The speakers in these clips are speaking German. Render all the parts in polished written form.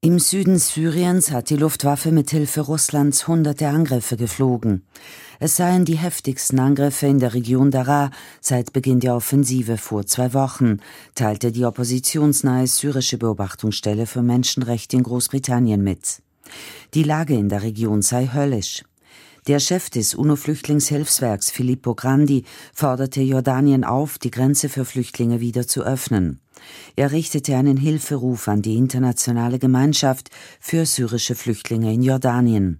Im Süden Syriens hat die Luftwaffe mit Hilfe Russlands hunderte Angriffe geflogen. Es seien die heftigsten Angriffe in der Region Daraa seit Beginn der Offensive vor 2 Wochen, teilte die oppositionsnahe syrische Beobachtungsstelle für Menschenrechte in Großbritannien mit. Die Lage in der Region sei höllisch. Der Chef des UNO-Flüchtlingshilfswerks Filippo Grandi forderte Jordanien auf, die Grenze für Flüchtlinge wieder zu öffnen. Er richtete einen Hilferuf an die internationale Gemeinschaft für syrische Flüchtlinge in Jordanien.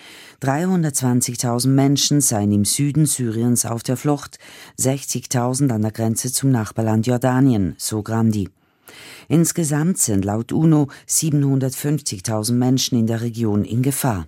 320.000 Menschen seien im Süden Syriens auf der Flucht, 60.000 an der Grenze zum Nachbarland Jordanien, so Grandi. Insgesamt sind laut UNO 750.000 Menschen in der Region in Gefahr.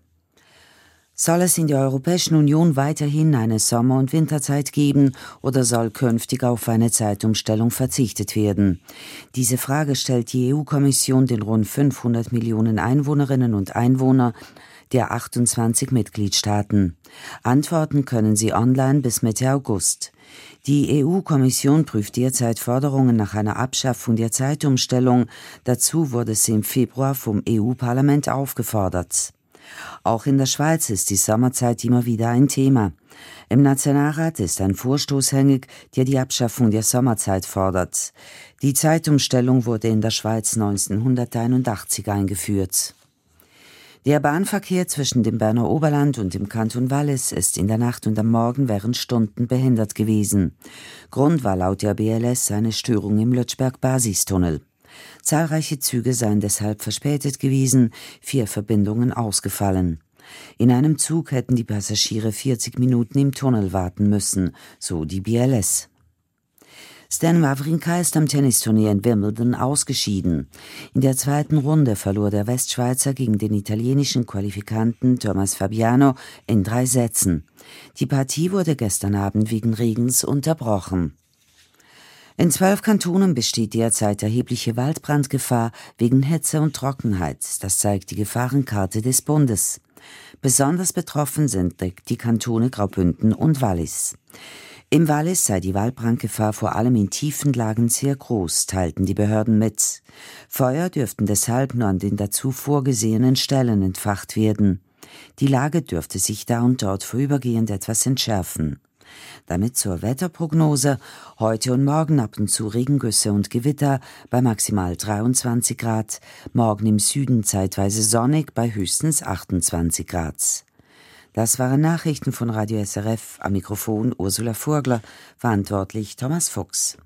Soll es in der Europäischen Union weiterhin eine Sommer- und Winterzeit geben oder soll künftig auf eine Zeitumstellung verzichtet werden? Diese Frage stellt die EU-Kommission den rund 500 Millionen Einwohnerinnen und Einwohnern der 28 Mitgliedstaaten. Antworten können sie online bis Mitte August. Die EU-Kommission prüft derzeit Forderungen nach einer Abschaffung der Zeitumstellung. Dazu wurde sie im Februar vom EU-Parlament aufgefordert. Auch in der Schweiz ist die Sommerzeit immer wieder ein Thema. Im Nationalrat ist ein Vorstoß hängig, der die Abschaffung der Sommerzeit fordert. Die Zeitumstellung wurde in der Schweiz 1981 eingeführt. Der Bahnverkehr zwischen dem Berner Oberland und dem Kanton Wallis ist in der Nacht und am Morgen während Stunden behindert gewesen. Grund war laut der BLS eine Störung im Lötschberg-Basistunnel. Zahlreiche Züge seien deshalb verspätet gewesen, 4 Verbindungen ausgefallen. In einem Zug hätten die Passagiere 40 Minuten im Tunnel warten müssen, so die BLS. Stan Wawrinka ist am Tennisturnier in Wimbledon ausgeschieden. In der 2. Runde verlor der Westschweizer gegen den italienischen Qualifikanten Thomas Fabiano in 3 Sätzen. Die Partie wurde gestern Abend wegen Regens unterbrochen. In 12 Kantonen besteht derzeit erhebliche Waldbrandgefahr wegen Hitze und Trockenheit. Das zeigt die Gefahrenkarte des Bundes. Besonders betroffen sind die Kantone Graubünden und Wallis. Im Wallis sei die Waldbrandgefahr vor allem in tiefen Lagen sehr groß, teilten die Behörden mit. Feuer dürften deshalb nur an den dazu vorgesehenen Stellen entfacht werden. Die Lage dürfte sich da und dort vorübergehend etwas entschärfen. Damit zur Wetterprognose: heute und morgen ab und zu Regengüsse und Gewitter bei maximal 23 Grad, morgen im Süden zeitweise sonnig bei höchstens 28 Grad. Das waren Nachrichten von Radio SRF, am Mikrofon Ursula Vogler, verantwortlich Thomas Fuchs.